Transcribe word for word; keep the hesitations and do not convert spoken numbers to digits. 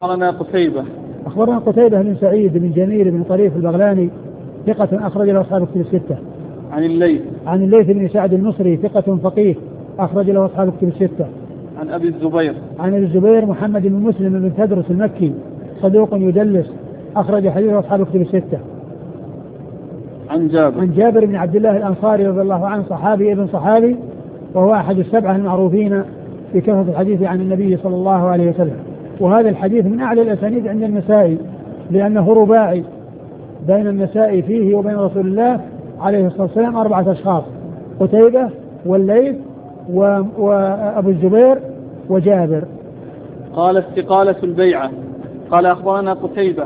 أخبرنا قتيبة أخبرنا قتيبة بن سعيد بن جميل بن طريف البغلاني ثقة أخرج له أصحاب الكتب الستة. عن الليث عن الليث بن سعد المصري ثقة فقيه أخرج له أصحاب الكتب الستة. عن أبي الزبير عن أبي الزبير محمد بن مسلم بن تدرس المكي صدوق يدلس أخرج حديث أصحاب الكتب الستة. عن جابر عن جابر بن عبد الله الأنصاري رضي الله عنه صحابي ابن صحابي وهو أحد السبعة المعروفين بكثرة الحديث عن النبي صلى الله عليه وسلم. وهذا الحديث من أعلى الأسانيد عند النسائي لأنه رباعي بين النسائي فيه وبين رسول الله عليه الصلاة والسلام أربعة أشخاص: قتيبة والليث وأبو الزبير وجابر. قال استقالة البيعة. قال أخبرنا قتيبة